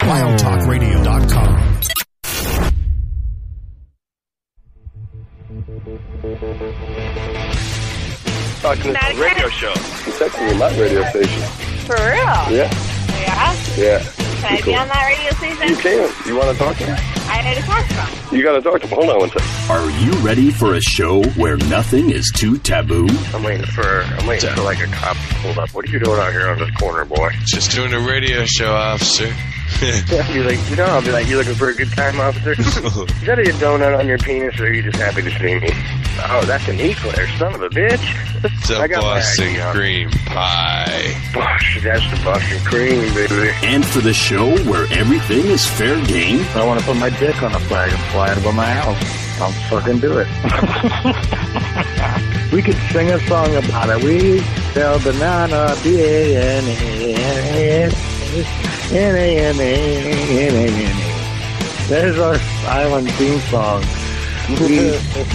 WildTalkRadio.com. Talking to a radio show. You texted me my radio station. For real? Yeah. Yeah? Yeah. Can I be on that radio station? You can. You want to talk to me? I need to talk to them. You got to talk to me. Hold on one second. Are you ready for a show where nothing is too taboo? I'm waiting for like a cop to pull up. What are you doing out here on this corner, boy? Just doing a radio show, officer. You're like, I'll be like, you looking for a good time, officer? Is that a donut on your penis, or are you just happy to see me? Oh, that's an eclair, son of a bitch. It's a Boston cream pie. Bosh, that's the Boston cream, baby. And for the show where everything is fair game? I want to put my dick on a flag and fly it above my house. I'll fucking do it. We could sing a song about it. We sell banana, B-A-N-A-N-A. There's our island theme song. We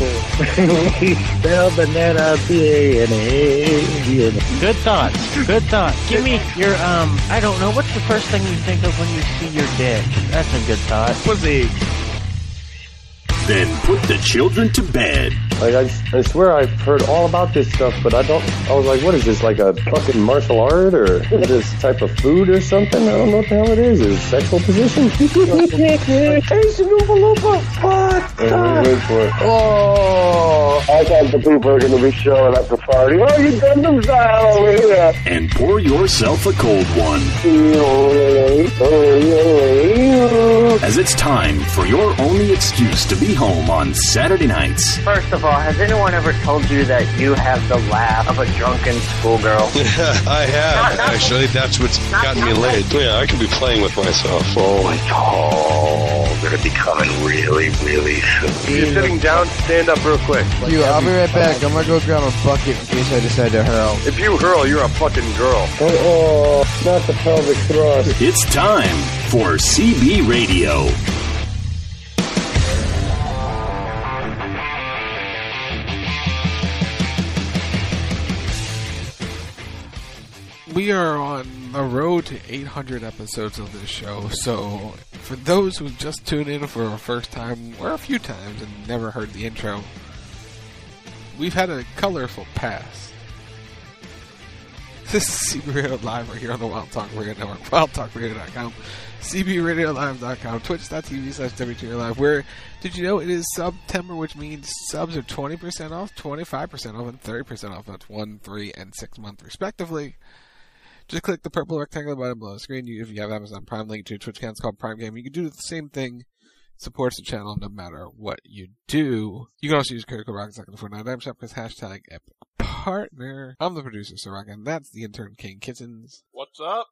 sell banana, B-A-N-A. Good thoughts. Good thoughts. Give me your, I don't know, what's the first thing you think of when you see your dick? That's a good thought. Pussy. Then put the children to bed. Like, I swear I've heard all about this stuff, but I was like, what is this, like a fucking martial art, or is this type of food or something? I don't know what the hell it is. Is it sexual position? Wait for it. Oh, I thought the people are going to be showing up to party. Oh, you done them style over here. And pour yourself a cold one. As it's time for your only excuse to be home on Saturday nights. First of all, has anyone ever told you that you have the laugh of a drunken schoolgirl? I have, actually. That's what's gotten me laid. Yeah, I could be playing with myself. Oh, it's all going to be coming really, really soon. You're sitting down, stand up real quick. I'll be right back. I'm going to go grab a bucket in case I decide to hurl. If you hurl, you're a fucking girl. Oh, not the pelvic thrust. It's time for CB Radio. We are on the road to 800 episodes of this show, so for those who just tuned in for a first time, or a few times, and never heard the intro, we've had a colorful past. This is CB Radio Live right here on the Wild Talk Radio Network, wildtalkradio.com, cbradiolive.com, twitch.tv/WTR Live, where, did you know it is September, which means subs are 20% off, 25% off, and 30% off. That's 1, 3, and 6 month respectively. Just click the purple rectangular button below the screen. If you have Amazon Prime, link to your Twitch account, it's called Prime Game. You can do the same thing. Supports the channel no matter what you do. You can also use Critical Rock Second for 9 shop because hashtag Epic Partner. I'm the producer, Sir Rock, and that's the intern, King Kitchens. What's up?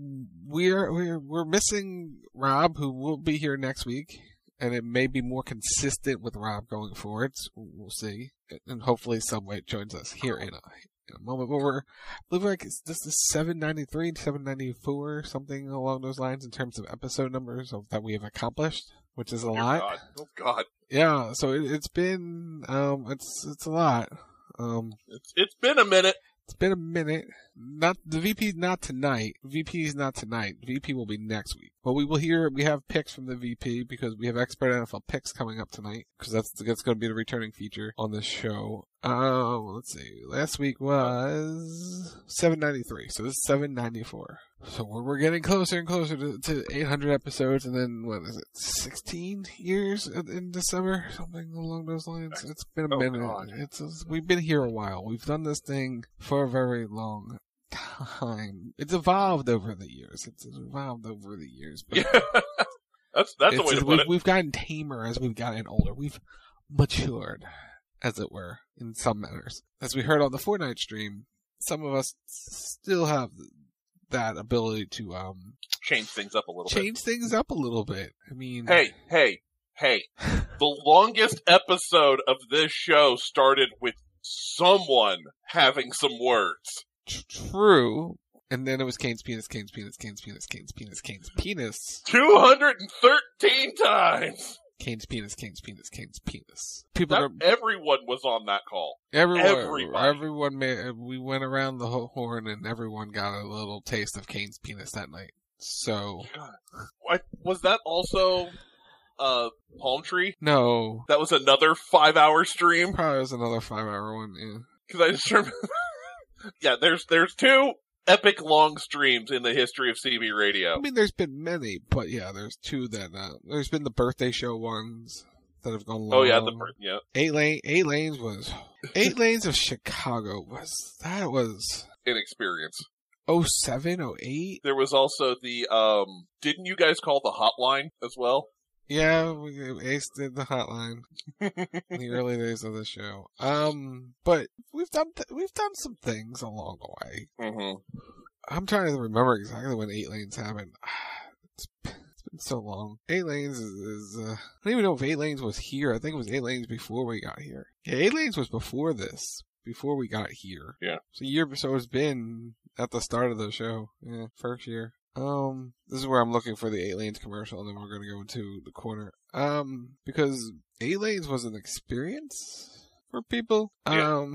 We're missing Rob, who will be here next week, and it may be more consistent with Rob going forward. We'll see, and hopefully Subway joins us here in a moment. But I believe like this is 793, 794, something along those lines in terms of episode numbers that we have accomplished, which is a lot. God. Oh God. Yeah, so it's been it's a lot. It's been a minute. It's been a minute. Not the VP's not tonight. VP's not tonight. VP will be next week. But we have picks from the VP because we have expert NFL picks coming up tonight because that's going to be the returning feature on the show. Let's see. Last week was 793, so this is 794. So we're getting closer and closer to 800 episodes, and then what is it? 16 years in December, something along those lines. It's been a minute. We've been here a while. We've done this thing for a very long time. It's evolved over the years. But yeah. That's the way to put it. We've gotten tamer as we've gotten older. We've matured, as it were, in some manners. As we heard on the Fortnite stream, some of us still have that ability to change things up a little bit. I mean, hey. The longest episode of this show started with someone having some words. True. And then it was Kane's penis. 213 times! Kane's penis. Everyone was on that call. Everyone we went around the whole horn and everyone got a little taste of Kane's penis that night. So. God. Was that also Palm Tree? No. That was another 5-hour stream? Probably was another 5-hour one, yeah. Because I just remember... yeah, there's 2 epic long streams in the history of CB radio. I mean, there's been many, but yeah, there's 2 that, there's been the birthday show ones that have gone long. Oh yeah, 8 lanes was, 8 lanes of Chicago was an experience. 07, 08? There was also the, didn't you guys call the hotline as well? Yeah, Ace did the hotline in the early days of the show. But we've done some things along the way. Mm-hmm. I'm trying to remember exactly when 8 lanes happened. It's been so long. 8 lanes is I don't even know if 8 lanes was here. I think it was 8 lanes before we got here. Yeah, 8 lanes was before this. Before we got here. Yeah. So it's been at the start of the show. Yeah, first year. This is where I'm looking for the 8 lanes commercial, and then we're gonna go into the corner. Because 8 lanes was an experience for people. Yeah.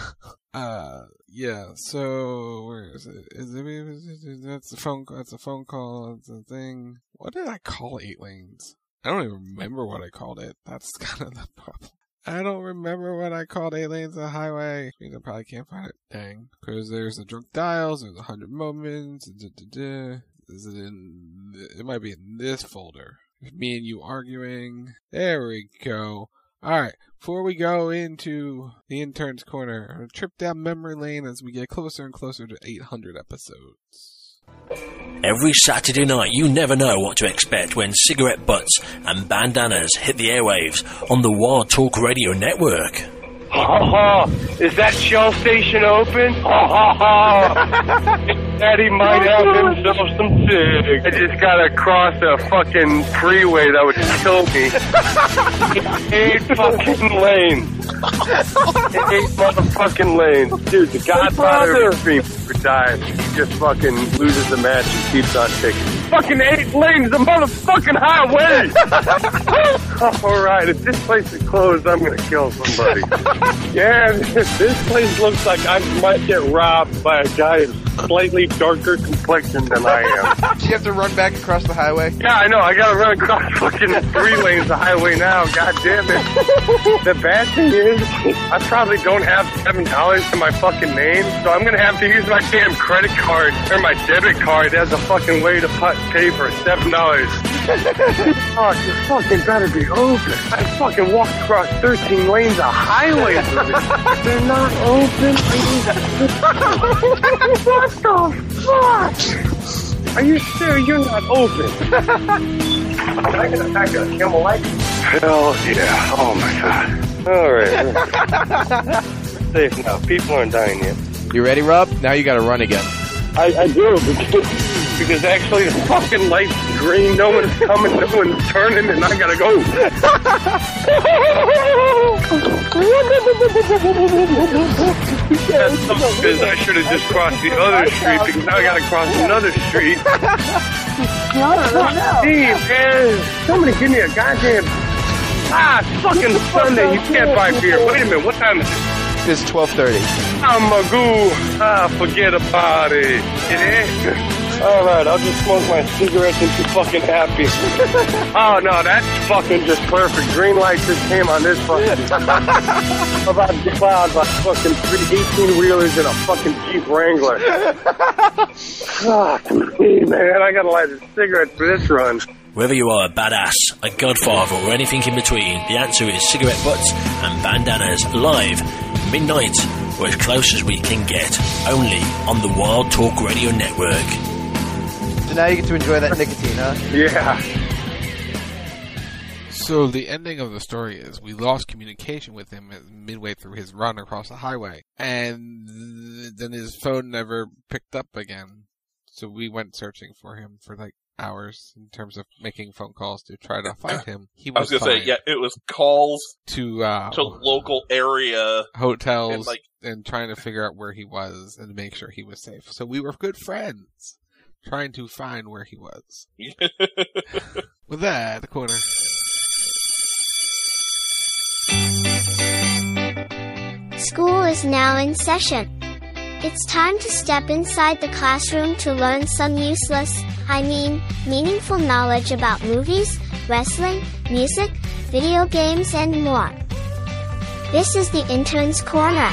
Yeah, so where is it? That's a phone call, it's a thing. What did I call 8 lanes? I don't even remember what I called it. That's kind of the problem. I don't remember what I called 8 lanes a highway. I mean, I probably can't find it. Dang. Because there's the drunk dials, there's 100 moments. Is it in... It might be in this folder. Me and you arguing. There we go. Alright, before we go into the intern's corner, a trip down memory lane as we get closer and closer to 800 episodes. Every Saturday night, you never know what to expect when cigarette butts and bandanas hit the airwaves on the Wild Talk Radio Network. Ha ha! Is that Shell station open? Ha ha ha! Daddy might have himself some cigs. I just gotta cross a fucking freeway that would kill me. 8 fucking lanes. 8 motherfucking lanes. Dude, the Godfather of Extreme dies. He just fucking loses the match and keeps on ticking. Fucking 8 lanes, the motherfucking highway! Alright, if this place is closed, I'm gonna kill somebody. Yeah, this place looks like I might get robbed by a guy of slightly darker complexion than I am. Do you have to run back across the highway? Yeah, I know. I gotta run across fucking 3 lanes of highway now. God damn it. The bad thing is, I probably don't have $7 to my fucking name, so I'm gonna have to use my damn credit card or my debit card as a fucking way to pay for $7. Oh, this fucking better be open. I fucking walked across 13 lanes of highway. They're not open. What the fuck? Are you sure you're not open? I got a Camel Light. Hell yeah. Oh my god. Alright. Safe now. People aren't dying yet. You ready, Rob? Now you gotta run again. I do, because actually the fucking light's green, no one's coming, no one's turning, and I gotta go. That's something because I should have just crossed the other street, because now I gotta cross another street. Steve, man, somebody give me a goddamn... it's fucking Sunday, you can't buy beer. Wait a minute, what time is it? It's 12:30. I'm a goo. Forget about it. Alright, I'll just smoke my cigarettes and be fucking happy. Oh no, that's fucking just perfect. Green light just came on this fucking... about the cloud by fucking 3 18-wheelers and a fucking Jeep Wrangler. Fuck me, man. I gotta light a cigarette for this run. Whether you are a badass, a godfather, or anything in between, the answer is cigarette butts and bandanas live, midnight, or as close as we can get, only on the Wild Talk Radio Network. So now you get to enjoy that nicotine, huh? Yeah. So the ending of the story is we lost communication with him midway through his run across the highway, and then his phone never picked up again. So we went searching for him for like hours in terms of making phone calls to try to find him. He was I was gonna say, yeah, it was calls to local area hotels and trying to figure out where he was and make sure he was safe. So we were good friends trying to find where he was. With that, the corner. School is now in session. It's time to step inside the classroom to learn some useless, meaningful knowledge about movies, wrestling, music, video games, and more. This is the Intern's Corner.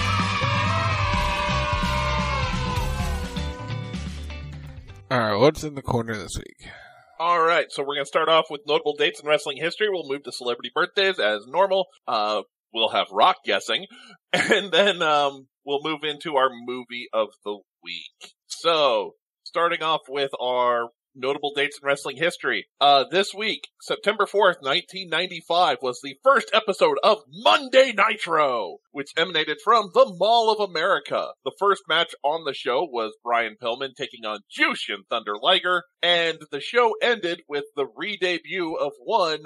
Alright, what's in the corner this week? Alright, so we're going to start off with notable dates in wrestling history. We'll move to celebrity birthdays as normal. We'll have Rock guessing. And then we'll move into our movie of the week. So, starting off with our notable dates in wrestling history. This week, September 4th, 1995, was the first episode of Monday Nitro, which emanated from the Mall of America. The first match on the show was Brian Pillman taking on Jushin Thunder Liger, and the show ended with the re-debut of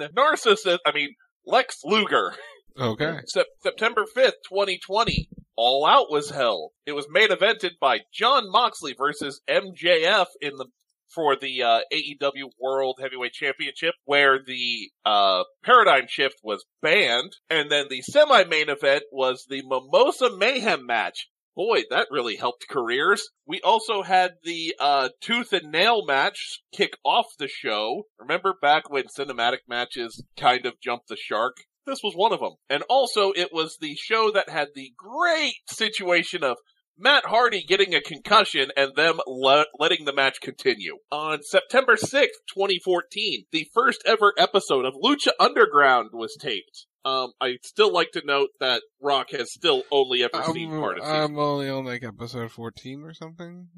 Lex Luger. Okay. September 5th, 2020. All Out was held. It was main evented by Jon Moxley versus MJF for the AEW World Heavyweight Championship, where the Paradigm Shift was banned, and then the semi-main event was the Mimosa Mayhem match. Boy, that really helped careers. We also had the Tooth and Nail match kick off the show. Remember back when cinematic matches kind of jumped the shark? This was one of them. And also, it was the show that had the great situation of Matt Hardy getting a concussion and them letting the match continue. On September 6th, 2014, the first ever episode of Lucha Underground was taped. I'd still like to note that Rock has still only ever seen part of season. I'm only on like episode 14 or something.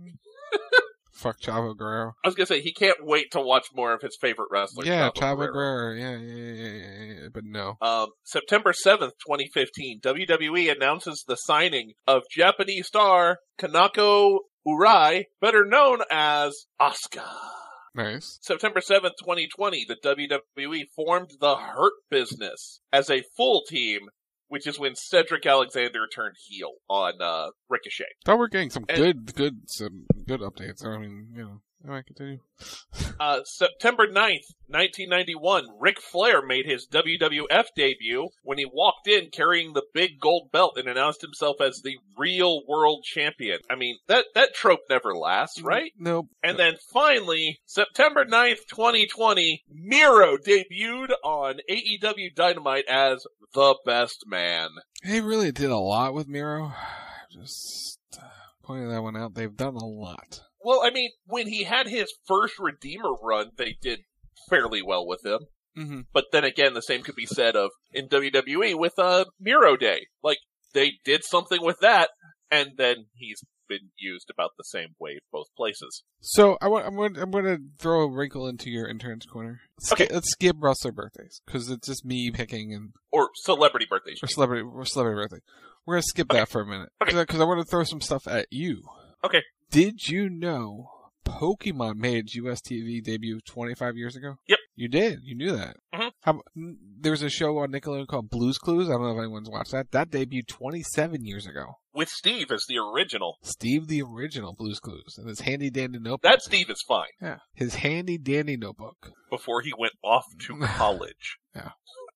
Fuck Chavo Guerrero. I was gonna say, he can't wait to watch more of his favorite wrestlers. Yeah, Chavo Guerrero. Yeah, but no. September 7th, 2015, WWE announces the signing of Japanese star Kanako Urai, better known as Asuka. Nice. September 7th, 2020, the WWE formed the Hurt Business as a full team, which is when Cedric Alexander turned heel on Ricochet. Thought we're getting some good updates. I mean, I might continue. September 9th, 1991, Ric Flair made his WWF debut when he walked in carrying the big gold belt and announced himself as the real world champion. I mean, that trope never lasts, right? Nope. And then finally, September 9th, 2020, Miro debuted on AEW Dynamite as the Best Man. They really did a lot with Miro. Just pointing that one out. They've done a lot. Well, I mean, when he had his first Redeemer run, they did fairly well with him. Mm-hmm. But then again, the same could be said of in WWE with Miro Day. Like, they did something with that, and then he's been used about the same way both places. So I'm going to throw a wrinkle into your intern's corner. Let's skip wrestler birthdays because it's just me picking or celebrity birthdays. Or celebrity birthday. We're going to skip that for a minute because I want to throw some stuff at you. Okay. Did you know Pokemon made its US TV debut 25 years ago? Yep. You did. You knew that. Mm-hmm. There was a show on Nickelodeon called Blue's Clues. I don't know if anyone's watched that. That debuted 27 years ago. With Steve as the original. Steve the original Blue's Clues. And his handy dandy notebook. That Steve is fine. Yeah. His handy dandy notebook. Before he went off to college. Yeah.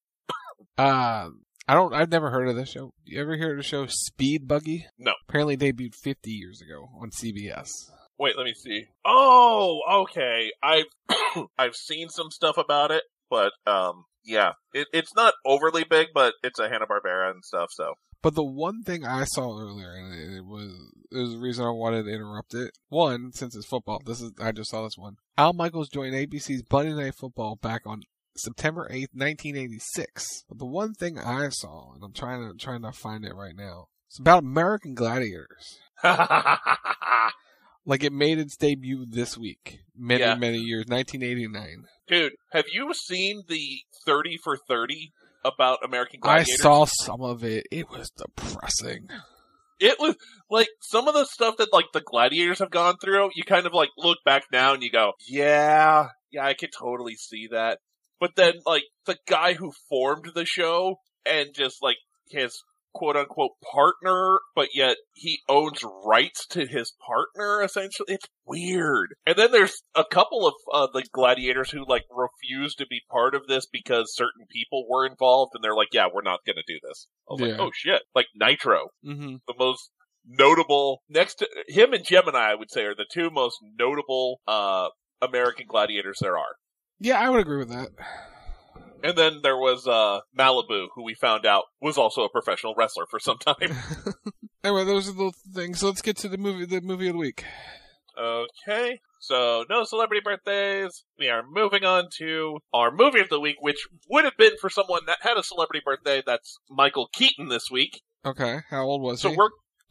I've never heard of this show. You ever hear of the show Speed Buggy? No. Apparently debuted 50 years ago on CBS. Wait, let me see. Oh, okay. I've seen some stuff about it, but yeah, it's not overly big, but it's a Hanna-Barbera and stuff. So. But the one thing I saw earlier, and it was the reason I wanted to interrupt it. One, since it's football, I just saw this one. Al Michaels joined ABC's Monday Night Football back on September 8th, 1986. But the one thing I saw, and I'm trying to find it right now, it's about American Gladiators. Like it made its debut this week. Many years, 1989. Dude, have you seen the 30 for 30 about American Gladiators? I saw some of it. It was depressing. It was, like, some of the stuff that, like, the Gladiators have gone through, you kind of, like, look back now and you go, yeah, I could totally see that. But then, like, the guy who formed the show and just, like, his quote-unquote partner, but yet he owns rights to his partner, essentially. It's weird. And then there's a couple of the gladiators who, like, refuse to be part of this because certain people were involved, and they're like, yeah, we're not gonna do this. I was like, oh shit. Like Nitro. Mm-hmm. The most notable, next to him and Gemini, I would say, are the two most notable American gladiators there are. Yeah, I would agree with that. And then there was Malibu, who we found out was also a professional wrestler for some time. Anyway, those are the things. So let's get to the movie of the week. Okay, so no celebrity birthdays. We are moving on to our movie of the week, which would have been for someone that had a celebrity birthday. That's Michael Keaton this week. Okay, how old was he? So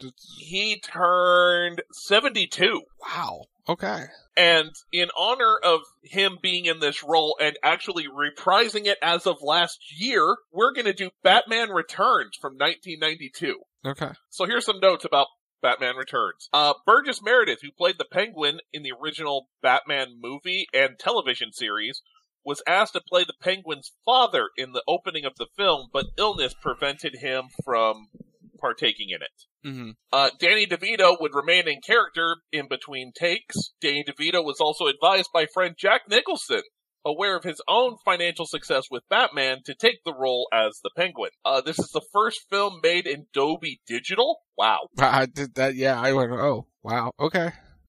he turned 72. Wow. Okay. And in honor of him being in this role and actually reprising it as of last year, we're going to do Batman Returns from 1992. Okay. So here's some notes about Batman Returns. Burgess Meredith, who played the Penguin in the original Batman movie and television series, was asked to play the Penguin's father in the opening of the film, but illness prevented him from partaking in it. Mm-hmm. Danny DeVito would remain in character in between takes. Danny DeVito was also advised by friend Jack Nicholson, aware of his own financial success with Batman, to take the role as the Penguin. This is the first film made in Dolby Digital. Wow. I did that, yeah, I went, oh, wow, okay.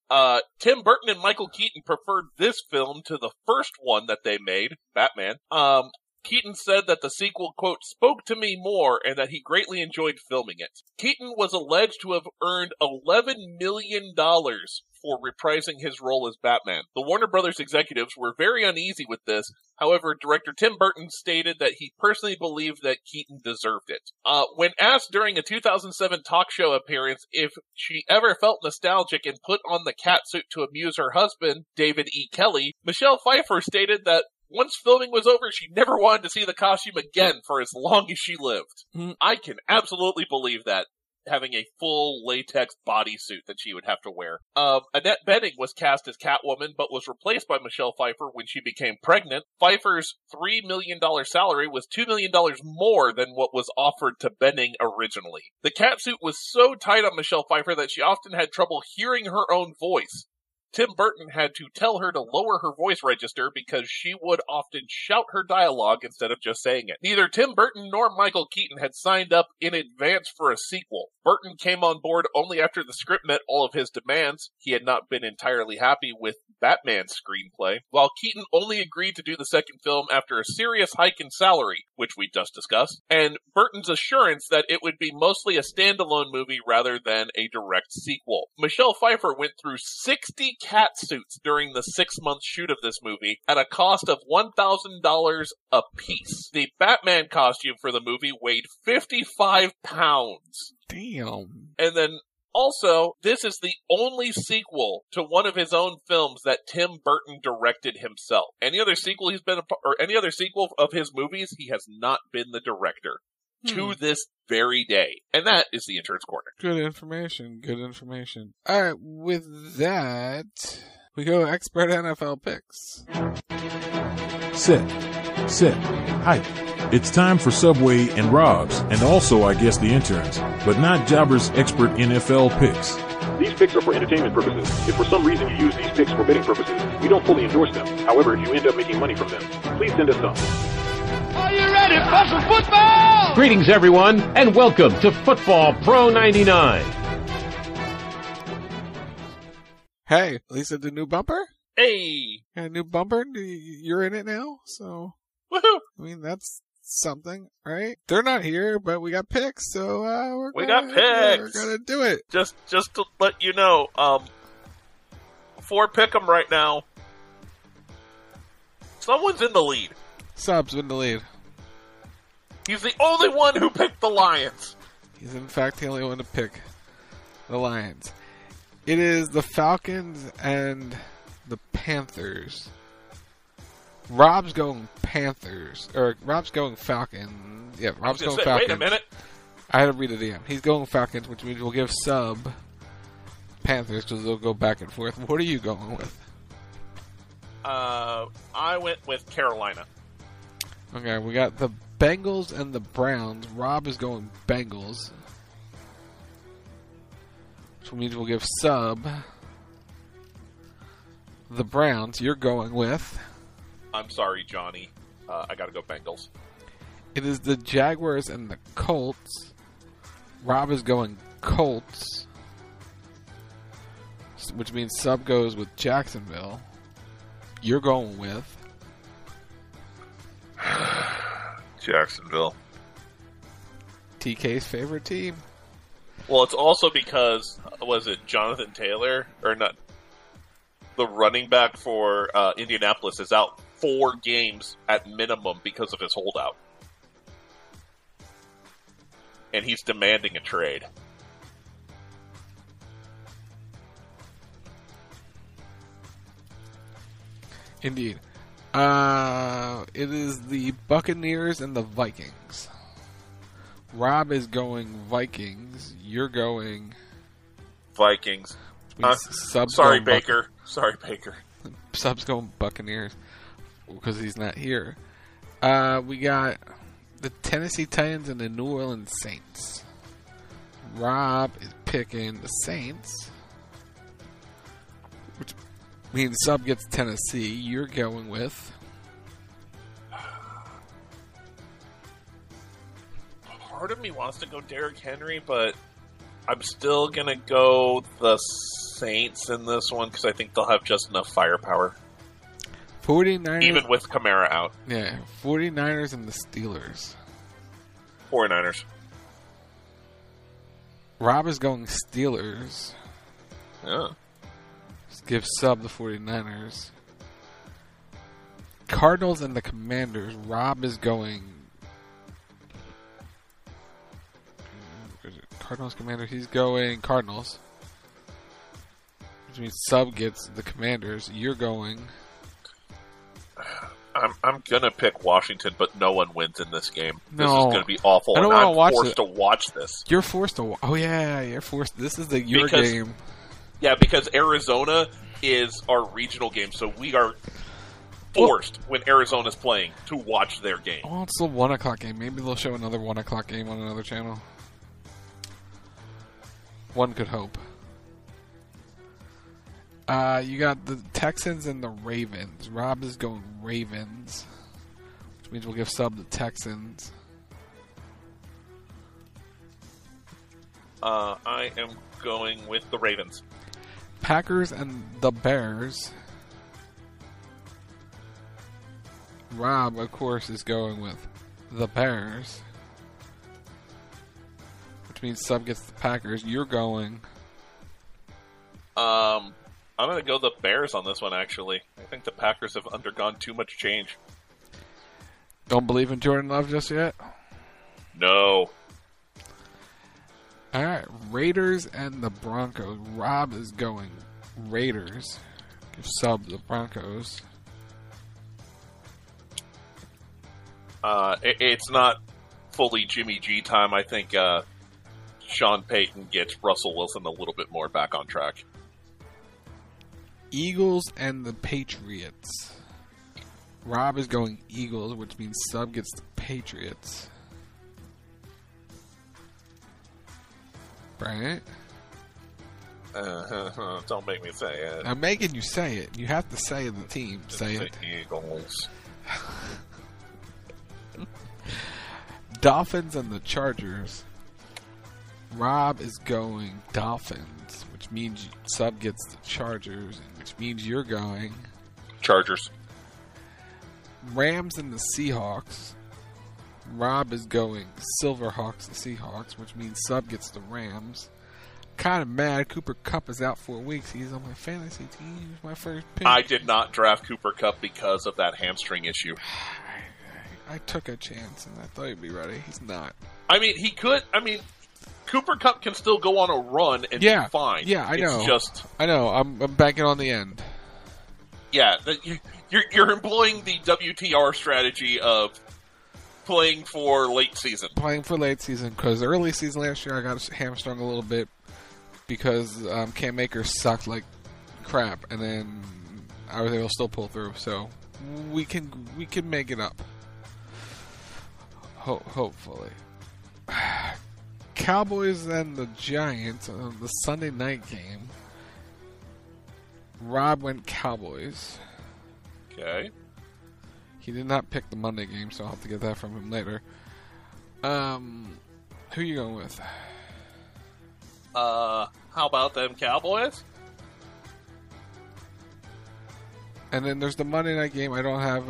Tim Burton and Michael Keaton preferred this film to the first one that they made, Batman. Keaton said that the sequel, quote, spoke to me more and that he greatly enjoyed filming it. Keaton was alleged to have earned $11 million for reprising his role as Batman. The Warner Brothers executives were very uneasy with this. However, director Tim Burton stated that he personally believed that Keaton deserved it. When asked during a 2007 talk show appearance if she ever felt nostalgic and put on the catsuit to amuse her husband, David E. Kelly, Michelle Pfeiffer stated that once filming was over, she never wanted to see the costume again for as long as she lived. I can absolutely believe that, having a full latex bodysuit that she would have to wear. Annette Bening was cast as Catwoman, but was replaced by Michelle Pfeiffer when she became pregnant. Pfeiffer's $3 million salary was $2 million more than what was offered to Bening originally. The catsuit was so tight on Michelle Pfeiffer that she often had trouble hearing her own voice. Tim Burton had to tell her to lower her voice register because she would often shout her dialogue instead of just saying it. Neither Tim Burton nor Michael Keaton had signed up in advance for a sequel. Burton came on board only after the script met all of his demands. He had not been entirely happy with Batman's screenplay, while Keaton only agreed to do the second film after a serious hike in salary, which we just discussed, and Burton's assurance that it would be mostly a standalone movie rather than a direct sequel. Michelle Pfeiffer went through 60 catsuits during the 6-month shoot of this movie at a cost of $1,000 a piece. The Batman costume for the movie weighed 55 pounds. Damn. And then also, this is the only sequel to one of his own films that Tim Burton directed himself. Any other sequel any other sequel of his movies, he has not been the director to this very day. And that is the Interns Corner. Good information. Good information. All right, with that, we go expert NFL picks. Sit, hike. It's time for Subway and Rob's, and also, I guess, the interns, but not Jobber's expert NFL picks. These picks are for entertainment purposes. If for some reason you use these picks for betting purposes, we don't fully endorse them. However, if you end up making money from them, please send us some. Are you ready for some football? Greetings, everyone, and welcome to Football Pro 99. Hey, Lisa, the new bumper? Hey! Got a new bumper? You're in it now, so... Woohoo! I mean, that's something, right? They're not here, but we got picks, so we're gonna do it. Just to let you know, for Pick'em right now, someone's in the lead. Sub's in the lead. He's the only one who picked the Lions. He's in fact the only one to pick the Lions. It is the Falcons and the Panthers. Rob's going Panthers. Or, Rob's going Falcons. Yeah, Rob's going Falcons. Wait a minute. I had to read it again. He's going Falcons, which means we'll give Sub Panthers because they'll go back and forth. What are you going with? I went with Carolina. Okay, we got the Bengals and the Browns. Rob is going Bengals. Which means we'll give Sub the Browns. You're going with... I'm sorry, Johnny. I gotta go Bengals. It is the Jaguars and the Colts. Rob is going Colts. which means Sub goes with Jacksonville. You're going with Jacksonville. TK's favorite team. Well, it's also because, was it Jonathan Taylor? Or not? The running back for Indianapolis is out 4 games at minimum because of his holdout. And he's demanding a trade. Indeed. It is the Buccaneers and the Vikings. Rob is going Vikings. You're going Vikings. Sub's Sorry, going Baker. Sorry, Baker. Sub's going Buccaneers because he's not here. We got the Tennessee Titans and the New Orleans Saints. Rob is picking the Saints, which means Sub gets Tennessee. You're going with part of me wants to go Derrick Henry, but I'm still going to go the Saints in this one because I think they'll have just enough firepower. 49ers. Even with Kamara out. Yeah, 49ers and the Steelers. 49ers. Rob is going Steelers. Yeah. Just give Sub the 49ers. Cardinals and the Commanders. Rob is going Cardinals, Commanders. He's going Cardinals. Which means Sub gets the Commanders. You're going. I'm gonna pick Washington, but no one wins in this game. No. This is gonna be awful. I don't and want to watch forced it. to watch this. You're forced to. Oh yeah, you're forced. This is your game. Yeah, because Arizona is our regional game, so we are forced when Arizona's playing to watch their game. Oh, it's the 1 o'clock game. Maybe they'll show another 1 o'clock game on another channel. One could hope. You got the Texans and the Ravens. Rob is going Ravens, which means we'll give Sub the Texans. I am going with the Ravens. Packers and the Bears. Rob, of course, is going with the Bears, which means Sub gets the Packers. You're going. I'm going to go the Bears on this one, actually. I think the Packers have undergone too much change. Don't believe in Jordan Love just yet? No. All right, Raiders and the Broncos. Rob is going Raiders. Give Sub the Broncos. It's not fully Jimmy G time. I think Sean Payton gets Russell Wilson a little bit more back on track. Eagles and the Patriots. Rob is going Eagles, which means Sub gets the Patriots. Right? Don't make me say it. I'm making you say it. You have to say the team. Say it. Eagles. Dolphins and the Chargers. Rob is going Dolphins, which means Sub gets the Chargers, which means you're going Chargers. Rams and the Seahawks. Rob is going Silverhawks, the Seahawks, which means Sub gets the Rams. Kind of mad. Cooper Kupp is out 4 weeks. He's on my fantasy team. He's my first pick. I did not draft Cooper Kupp because of that hamstring issue. I took a chance, and I thought he'd be ready. He's not. I mean, he could. I mean, Cooper Kupp can still go on a run and be fine. Yeah, I know. It's just, I know. I'm banking on the end. Yeah, you're employing the WTR strategy of playing for late season. Playing for late season, because early season last year I got hamstrung a little bit because Cam Akers sucked like crap, and then I was able to still pull through. So we can make it up. Hopefully. Cowboys and the Giants on the Sunday night game. Rob went Cowboys. Okay. He did not pick the Monday game, so I'll have to get that from him later. Who you going with? How about them Cowboys? And then there's the Monday night game. I don't have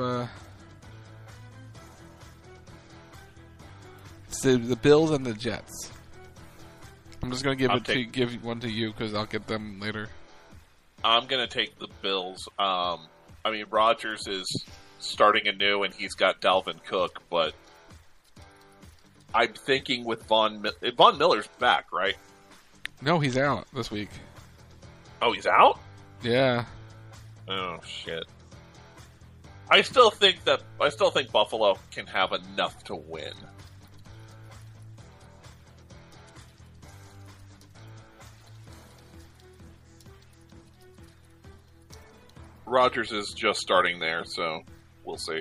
it's the Bills and the Jets. I'm just gonna give one to you because I'll get them later. I'm gonna take the Bills. I mean, Rodgers is starting anew and he's got Dalvin Cook, but I'm thinking with Von Miller's back, right? No, he's out this week. Oh, he's out? Yeah. Oh shit. I still think Buffalo can have enough to win. Rodgers is just starting there, so we'll see.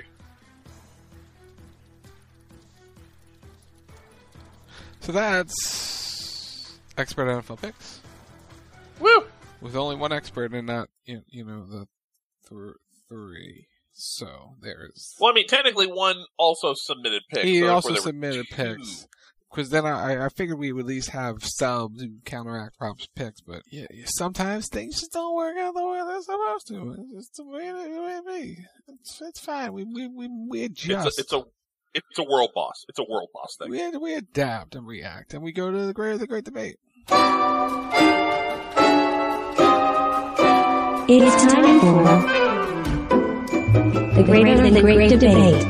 So that's expert NFL picks. Woo! With only one expert and not, the three. So there's... Well, I mean, technically one also submitted picks. He also submitted picks. Because then I figured we would at least have subs and counteract props picks, but yeah, sometimes things just don't work out the way they're supposed to. It's just the way it be. It's fine. We adjust. It's a world boss. It's a world boss thing. We adapt and react, and we go to the great debate. It's time for the Greater Than Great Debate.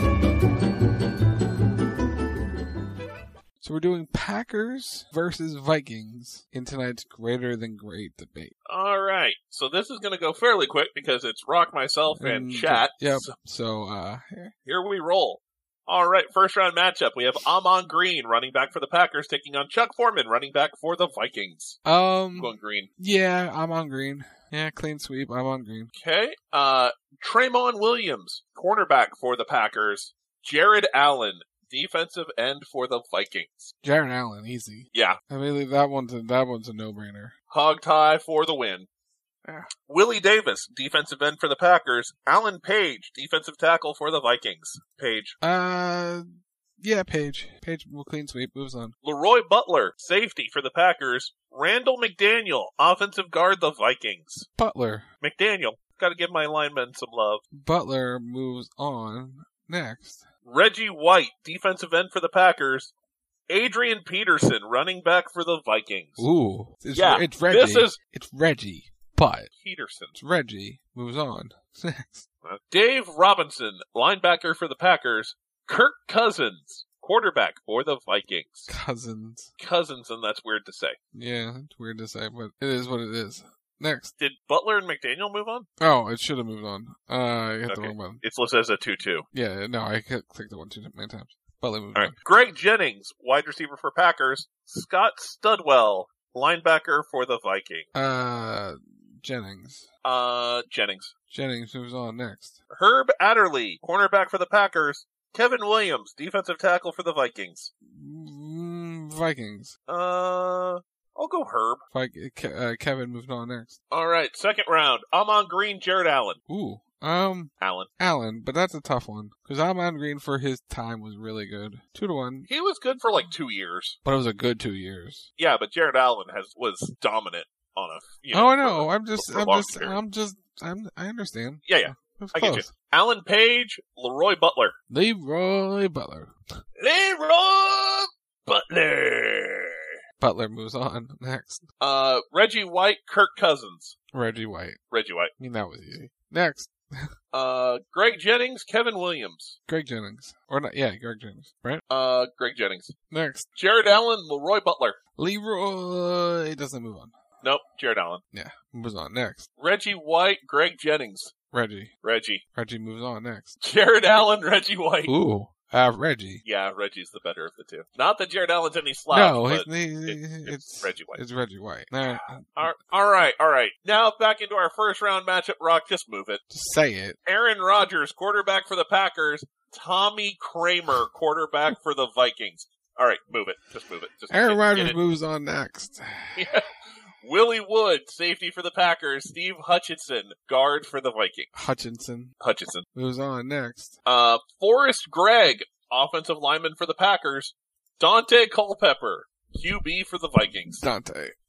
So we're doing Packers versus Vikings in tonight's Greater Than Great Debate. All right. So this is going to go fairly quick because it's Rock, myself, and chat. Yep. So here we roll. All right. First round matchup. We have Amon Green, running back for the Packers, taking on Chuck Foreman, running back for the Vikings. I'm going Green. Yeah, I'm on Green. Yeah, clean sweep. I'm on Green. Okay. Tremont Williams, cornerback for the Packers. Jared Allen, defensive end for the Vikings. Jared Allen, easy. Yeah. I mean, that one's a no-brainer. Hog tie for the win. Yeah. Willie Davis, defensive end for the Packers. Alan Page, defensive tackle for the Vikings. Page. Yeah, Page. Page will clean sweep, moves on. Leroy Butler, safety for the Packers. Randall McDaniel, offensive guard, the Vikings. Butler. McDaniel. Gotta give my linemen some love. Butler moves on next. Reggie White, defensive end for the Packers. Adrian Peterson, running back for the Vikings. Ooh. It's Reggie. It's Reggie, but Peterson. It's Reggie. Moves on. Next. Dave Robinson, linebacker for the Packers. Kirk Cousins, quarterback for the Vikings. Cousins, and that's weird to say. Yeah, it's weird to say, but it is what it is. Next. Did Butler and McDaniel move on? Oh, it should have moved on. I hit the wrong button. It's listed as a 2-2. Yeah, no, I clicked the one too many times. Butler moved on. Greg Jennings, wide receiver for Packers. Scott Studwell, linebacker for the Vikings. Jennings. Jennings moves on next. Herb Adderley, cornerback for the Packers. Kevin Williams, defensive tackle for the Vikings. Vikings. I'll go Herb. Kevin moved on next. All right, second round. Amon Green, Jared Allen. Ooh. Allen, but that's a tough one because Amon Green for his time was really good. 2-1. He was good for like 2 years, but it was a good 2 years. Yeah, but Jared Allen was dominant on a. I know. I understand. Yeah. I get you. Alan Page, Leroy Butler. Butler moves on next. Reggie White, Kirk Cousins. Reggie White. I mean, that was easy. Next. Greg Jennings, Kevin Williams. Greg Jennings. Or not, yeah, Greg Jennings. Right? Greg Jennings. Next. Jared Allen, Leroy Butler. Leroy doesn't move on. Nope, Jared Allen. Yeah, moves on next. Reggie White, Greg Jennings. Reggie moves on next. Jared Allen, Reggie White. Ooh. Reggie. Yeah, Reggie's the better of the two. Not that Jared Allen's any slouch. No, but it's Reggie White. It's Reggie White. All right. Now back into our first round matchup. Rock, just move it. Just say it. Aaron Rodgers, quarterback for the Packers. Tommy Kramer, quarterback for the Vikings. All right, move it. Just move it. Aaron Rodgers moves on next. Yeah. Willie Wood, safety for the Packers. Steve Hutchinson, guard for the Vikings. Hutchinson moves on next. Forrest Gregg, offensive lineman for the Packers. Dante Culpepper, QB for the Vikings. Dante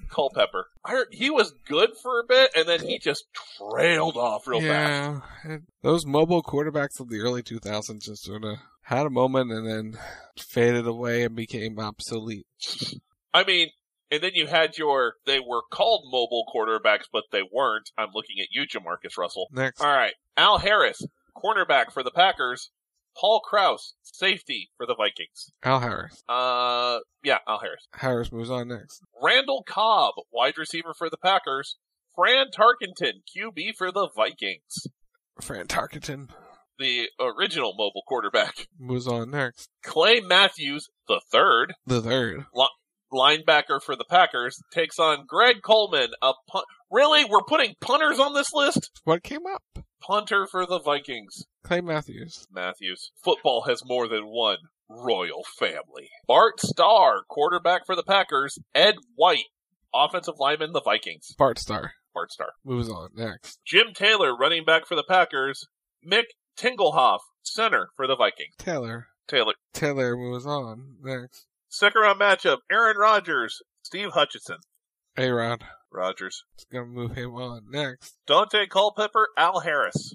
Culpepper. He was good for a bit, and then he just trailed off real fast. Yeah, those mobile quarterbacks of the early 2000s just sort of had a moment and then faded away and became obsolete. I mean, and then you had they were called mobile quarterbacks, but they weren't. I'm looking at you, Jamarcus Russell. Next. All right. Al Harris, cornerback for the Packers. Paul Krause, safety for the Vikings. Al Harris. Yeah, Al Harris. Harris moves on next. Randall Cobb, wide receiver for the Packers. Fran Tarkenton, QB for the Vikings. Fran Tarkenton. The original mobile quarterback. Moves on next. Clay Matthews, the third. Linebacker for the Packers, takes on Greg Coleman, Really? We're putting punters on this list? What came up? Punter for the Vikings. Clay Matthews. Football has more than one royal family. Bart Starr, quarterback for the Packers. Ed White, offensive lineman, the Vikings. Bart Starr. Moves on next. Jim Taylor, running back for the Packers. Mick Tingelhoff, center for the Vikings. Taylor moves on next. Second round matchup, Aaron Rodgers, Steve Hutchinson. A-Rod. Rodgers. It's gonna move him on next. Dante Culpepper, Al Harris.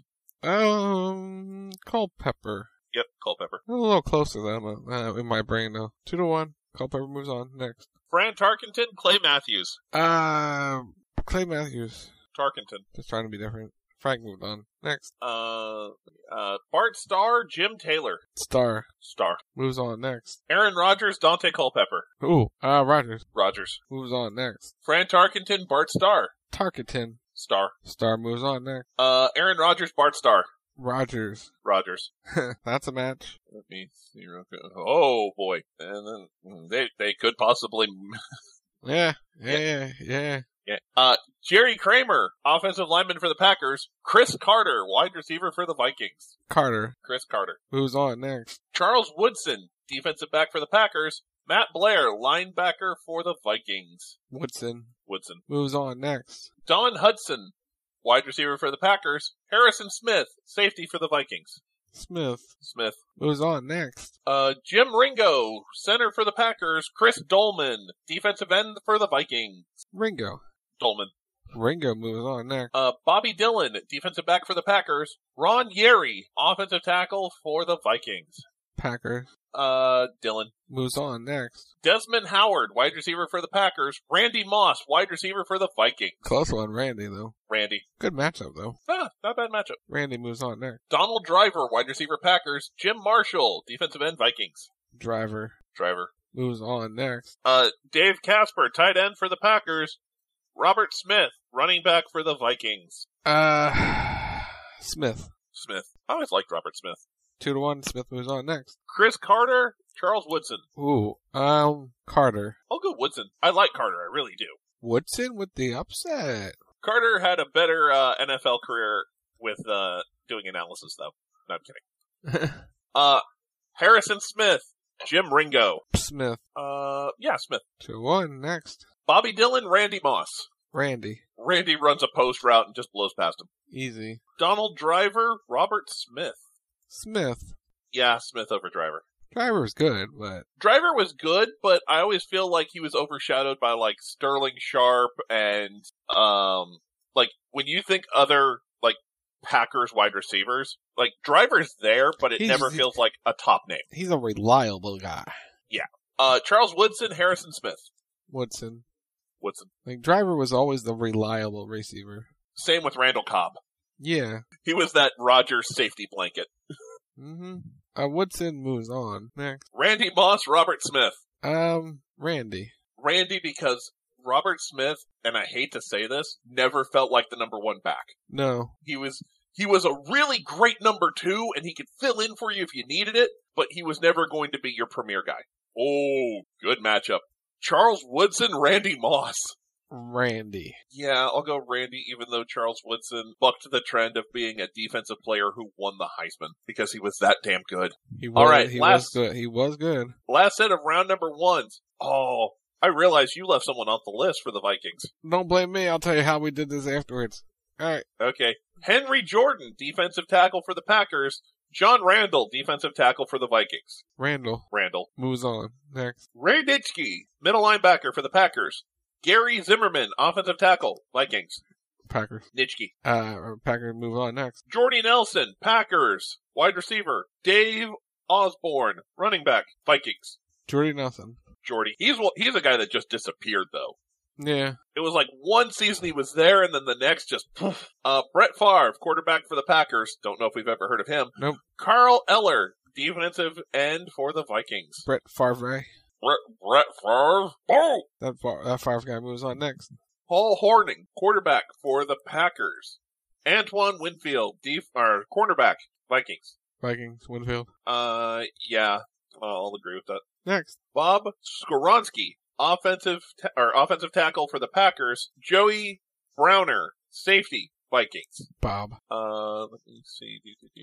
Culpepper. Yep, Culpepper. A little closer than in my brain though. 2-1. Culpepper moves on next. Fran Tarkenton, Clay Matthews. Clay Matthews. Tarkenton. Just trying to be different. Frank moved on. Next. Bart Starr, Jim Taylor. Starr. Moves on next. Aaron Rodgers, Dante Culpepper. Rodgers. Moves on next. Fran Tarkenton, Bart Starr. Tarkenton. Starr moves on next. Aaron Rodgers, Bart Starr. Rogers. That's a match. Let me see. Oh boy. And then they could possibly. Yeah. Jerry Kramer, offensive lineman for the Packers. Chris Carter, wide receiver for the Vikings. Chris Carter. Moves on next. Charles Woodson, defensive back for the Packers. Matt Blair, linebacker for the Vikings. Woodson. Moves on next. Don Hudson, wide receiver for the Packers. Harrison Smith, safety for the Vikings. Smith. Moves on next. Jim Ringo, center for the Packers. Chris Dolman, defensive end for the Vikings. Dolman. Ringo moves on next. Bobby Dillon, defensive back for the Packers. Ron Yeri, offensive tackle for the Vikings. Packers. Dillon. Moves on next. Desmond Howard, wide receiver for the Packers. Randy Moss, wide receiver for the Vikings. Close one, Randy, though. Good matchup, though. Not bad matchup. Randy moves on next. Donald Driver, wide receiver Packers. Jim Marshall, defensive end Vikings. Driver. Moves on next. Dave Casper, tight end for the Packers. Robert Smith, running back for the Vikings. Smith. I always liked Robert Smith. 2-1. Smith moves on next. Chris Carter, Charles Woodson. Carter. I'll go Woodson. I like Carter. I really do. Woodson with the upset. Carter had a better NFL career with doing analysis, though. No, I'm kidding. Harrison Smith, Jim Ringo. Smith. Smith. 2-1. Next. Bobby Dillon, Randy Moss. Randy runs a post route and just blows past him. Easy. Donald Driver, Robert Smith. Yeah, Smith over Driver. Driver's good, but... Driver was good, but I always feel like he was overshadowed by, like, Sterling Sharp and, when you think other, Packers wide receivers, Driver's there, but it never feels like a top name. He's a reliable guy. Yeah. Charles Woodson, Harrison Smith. Woodson. Driver was always the reliable receiver. Same with Randall Cobb. Yeah. He was that Rodgers safety blanket. Mm-hmm. Woodson moves on. Next. Randy Moss, Robert Smith. Randy. Randy because Robert Smith, and I hate to say this, never felt like the number one back. No. He was a really great number two, and he could fill in for you if you needed it, but he was never going to be your premier guy. Oh, good matchup. Charles Woodson, Randy Moss. Randy. Yeah, I'll go Randy, even though Charles Woodson bucked the trend of being a defensive player who won the Heisman because he was that damn good. He was good. Last set of round number ones. Oh, I realize you left someone off the list for the Vikings. Don't blame me. I'll tell you how we did this afterwards. All right. Okay. Henry Jordan, defensive tackle for the Packers. John Randall, defensive tackle for the Vikings. Randall. Moves on. Next. Ray Nitschke, middle linebacker for the Packers. Gary Zimmerman, offensive tackle, Vikings. Packers. Nitschke. Packers move on next. Jordy Nelson, Packers, wide receiver. Dave Osborne, running back, Vikings. Jordy Nelson. Jordy. He's a guy that just disappeared, though. Yeah. It was like one season he was there, and then the next just poof. Brett Favre, quarterback for the Packers. Don't know if we've ever heard of him. Nope. Carl Eller, defensive end for the Vikings. Brett Favre. Brett Favre. Oh! That Favre guy moves on next. Paul Hornung, quarterback for the Packers. Antoine Winfield, cornerback, Vikings. Vikings, Winfield. Yeah, I'll agree with that. Next. Bob Skoronski, offensive tackle for the Packers. Joey Browner, safety, Vikings. Bob. Let me see.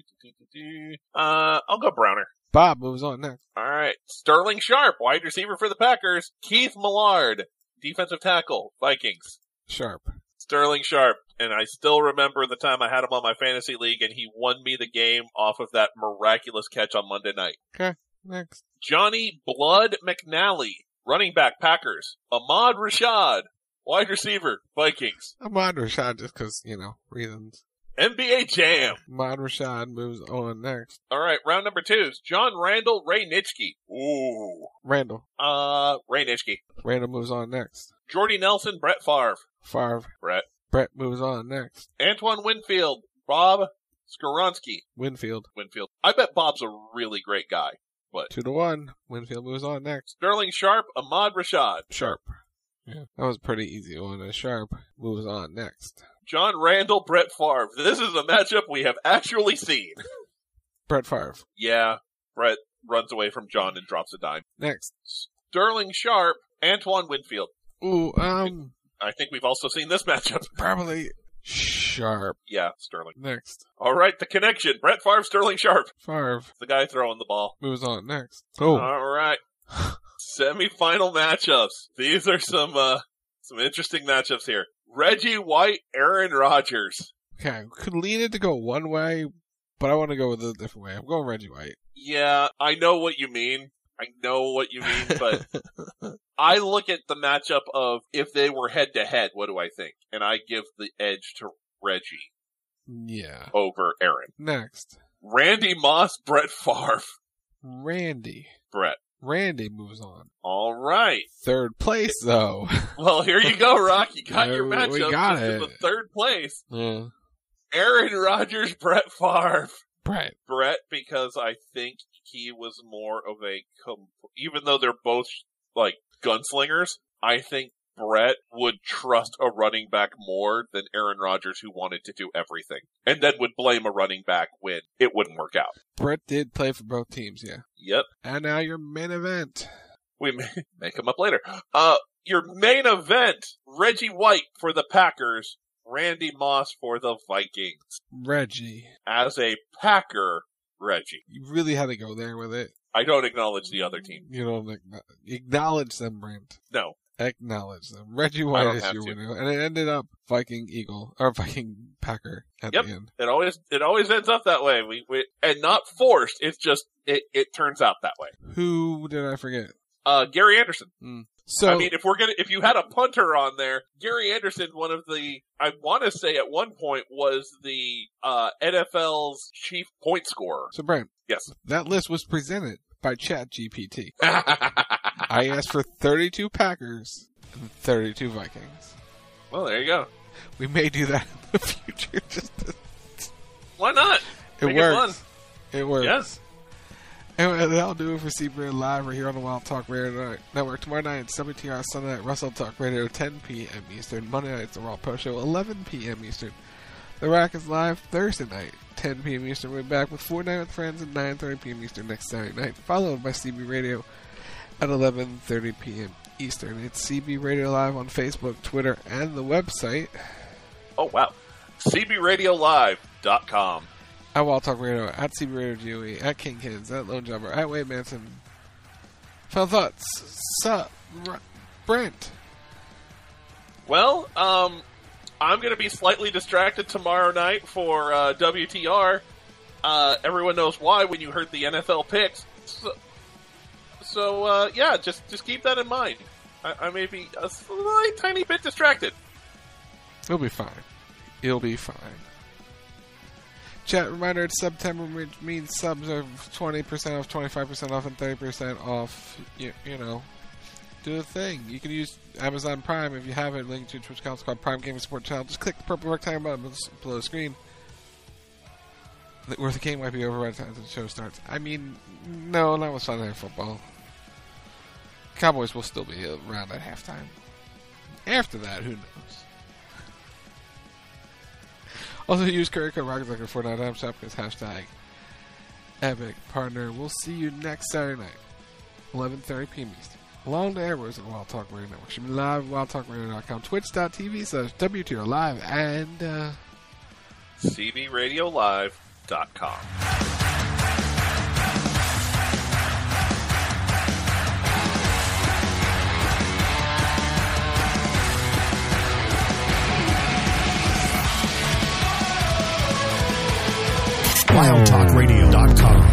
I'll go Browner. Bob moves on next. All right. Sterling Sharp, wide receiver for the Packers. Keith Millard, defensive tackle, Vikings. Sharp. Sterling Sharp. And I still remember the time I had him on my fantasy league and he won me the game off of that miraculous catch on Monday night. Okay. Next. Johnny Blood McNally, running back, Packers. Ahmad Rashad, wide receiver, Vikings. Ahmad Rashad, just because, reasons. NBA Jam. Ahmad Rashad moves on next. All right, round number 2 is John Randall Ray Nitschke. Ooh. Randall. Ray Nitschke. Randall moves on next. Jordy Nelson, Brett Favre. Favre. Brett. Brett moves on next. Antoine Winfield, Bob Skoronski. Winfield. I bet Bob's a really great guy. But 2-1. Winfield moves on next. Sterling Sharp, Ahmad Rashad. Sharp. Yeah, that was a pretty easy one. Sharp moves on next. John Randall, Brett Favre. This is a matchup we have actually seen. Brett Favre. Yeah, Brett runs away from John and drops a dime. Next. Sterling Sharp, Antoine Winfield. Ooh, I think we've also seen this matchup. Probably Sharp. Yeah, Sterling. Next. All right, the connection. Brett Favre, Sterling Sharp. Favre. The guy throwing the ball. Moves on next. Oh. All right. Semi-final matchups. These are some interesting matchups here. Reggie White, Aaron Rodgers. Okay, I could lean it to go one way, but I want to go with a different way. I'm going Reggie White. Yeah, I know what you mean, but I look at the matchup of if they were head-to-head, what do I think? And I give the edge to Reggie. Yeah. Over Aaron. Next. Randy Moss, Brett Favre. Randy. Brett. Randy moves on. All right. Third place, though. Well, here you go, Rock. You got your matchup. We got it. In the third place. Yeah. Aaron Rodgers, Brett Favre. Brett, because I think he was more of a, even though they're both like gunslingers, I think Brett would trust a running back more than Aaron Rodgers, who wanted to do everything, and then would blame a running back when it wouldn't work out. Brett did play for both teams, yeah. Yep. And now your main event. We may come up later. Your main event, Reggie White for the Packers, Randy Moss for the Vikings. Reggie. As a Packer, Reggie. You really had to go there with it. I don't acknowledge the other team. You don't acknowledge them, Brent. No. Acknowledge them. Reggie White is your winner. And it ended up Viking Packer at the end. It always ends up that way. We and not forced. It's just, it turns out that way. Who did I forget? Gary Anderson. So, I mean, if you had a punter on there, Gary Anderson, I want to say at one point was the NFL's chief point scorer. So, Brent. Yes. That list was presented by ChatGPT. I asked for 32 Packers and 32 Vikings. Well, there you go. We may do that in the future. Why not? It works. It works. Yes. Anyway, that'll do it for CBRN Live. We're here on the Wild Talk Radio Network. Tomorrow night, it's WTR. Sunday night, Russell Talk Radio, 10 p.m. Eastern. Monday night, it's the Raw Pro Show, 11 p.m. Eastern. The Rack is live Thursday night, 10 p.m. Eastern. We'll be back with Fortnite with Friends at 9:30 p.m. Eastern next Saturday night, followed by CB Radio at 11:30 p.m. Eastern. It's CB Radio Live on Facebook, Twitter, and the website. Oh, wow. CBRadioLive.com. At Wild Talk Radio, at CB Radio GOE, at King Kids, at Lone Jobber, at Wade Manson. Final thoughts? Sup, Brent? Well, I'm going to be slightly distracted tomorrow night for WTR. Everyone knows why when you heard the NFL picks. So yeah, just keep that in mind. I may be a slight tiny bit distracted. It'll be fine. It'll be fine. Chat reminder, it's September, which means subs are 20% off, 25% off, and 30% off. You know, do the thing. You can use Amazon Prime if you have it. Link to your Twitch account. It's called Prime Gaming Support Channel. Just click the purple rectangle button below the screen. Where the game might be over right after the show starts. I mean, no, not with Sunday Night Football. Cowboys will still be around at halftime. After that, who knows? Also, use current code RocketSucker for .m shop because hashtag Epic Partner. We'll see you next Saturday night, 11:30 p.m. Eastern. Along the airways of Wild Talk Radio Network. Should be live at wildtalkradio.com, twitch.tv/WTR Live, and CBRadioLive.com. WildTalkRadio.com.